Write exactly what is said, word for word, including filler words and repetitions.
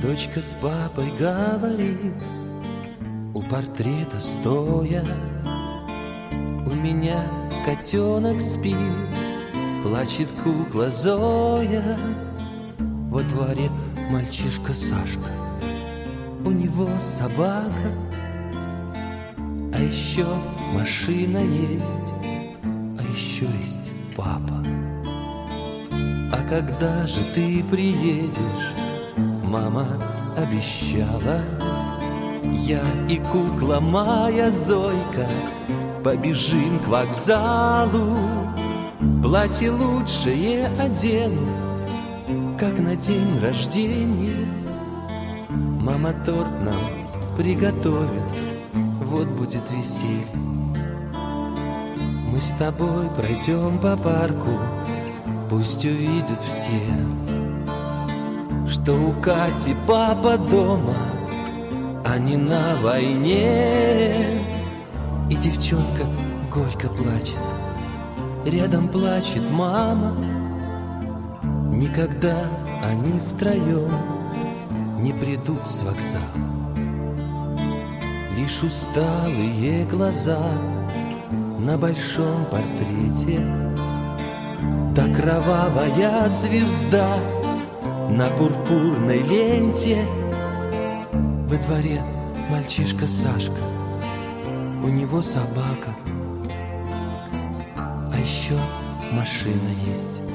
Дочка с папой говорит, у портрета стоя: у меня котенок спит, плачет кукла Зоя. Во дворе мальчишка Сашка, у него собака, а еще машина есть, а еще есть папа. А когда же ты приедешь? Мама обещала. Я и кукла моя Зойка побежим к вокзалу, платье лучшее одену, как на день рождения. Мама торт нам приготовит, вот будет веселье. Мы с тобой пройдем по парку, пусть увидят все, что у Кати папа дома, а не на войне. И девчонка горько плачет, рядом плачет мама. Никогда они втроем не придут с вокзала. Лишь усталые глаза на большом портрете, да кровавая звезда на пурпурной ленте. Во дворе мальчишка Сашка, у него собака, а еще машина есть.